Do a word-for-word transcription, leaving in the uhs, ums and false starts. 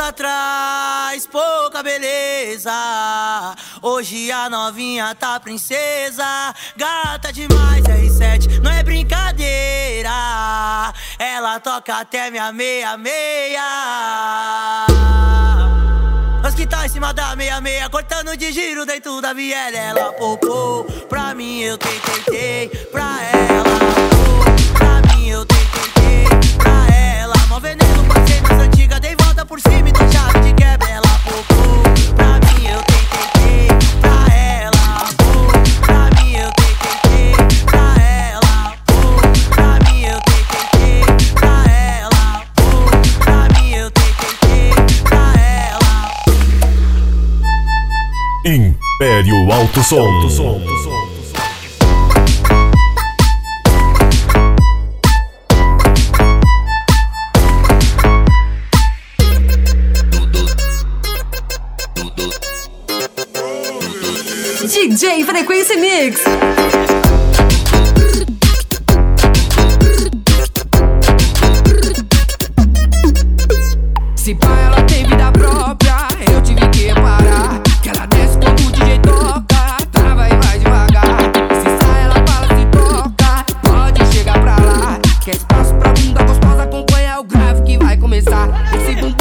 ela traz pouca beleza. Hoje a novinha tá princesa, gata demais, R sete, não é brincadeira. Ela toca até minha meia-meia. Nós que tá em cima da meia-meia, cortando de giro dentro da viela. Ela popou, pra mim eu tentei, tentei, pra ela popou, pra mim eu tentei, tentei, pra ela. Mó veneno, passei nas antigas, dei volta por cima e tô chave de quebra. Ela popou, pra mim eu tentei, tentei, pra ela popou, pra mim eu tentei, tentei, pra ela popou, pra mim eu tentei, tentei, pra ela popou, pra mim eu tentei, tentei, pra ela. Império Alto Som. D J Frequência Mix. Se pá, ela tem vida própria, eu tive que parar. Que ela desce quando o D J toca, trava e vai devagar. Se sai, ela fala, se toca, pode chegar pra lá. Quer espaço pra bunda gostosa, acompanha o grave que vai começar. Esse bumbum